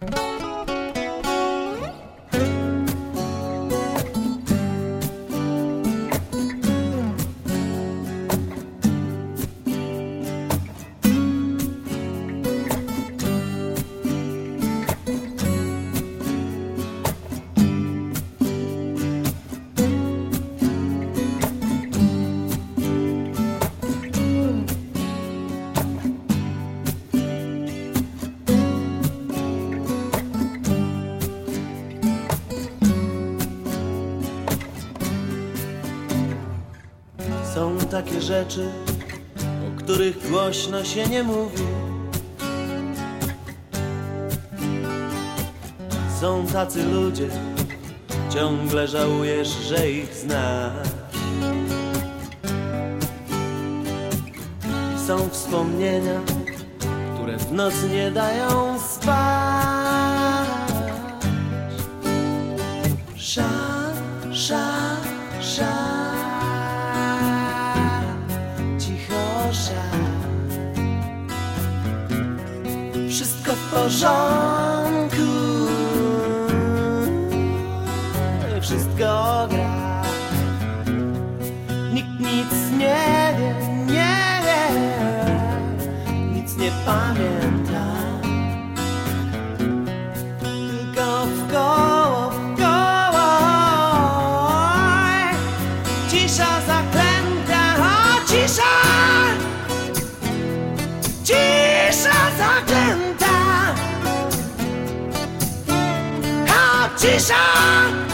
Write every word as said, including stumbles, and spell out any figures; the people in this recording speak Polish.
Są takie rzeczy, o których głośno się nie mówi. Są tacy ludzie, ciągle żałujesz, że ich znasz. Są wspomnienia, które w nocy nie dają spać. Szal, szal, szal. Wszystko w porządku, wszystko gra. Nikt nic nie wie, nie wie, nic nie pamięta. Tylko wkoło, wkoło cisza zaklęta, o cisza, cisza zaklęta. Cisza!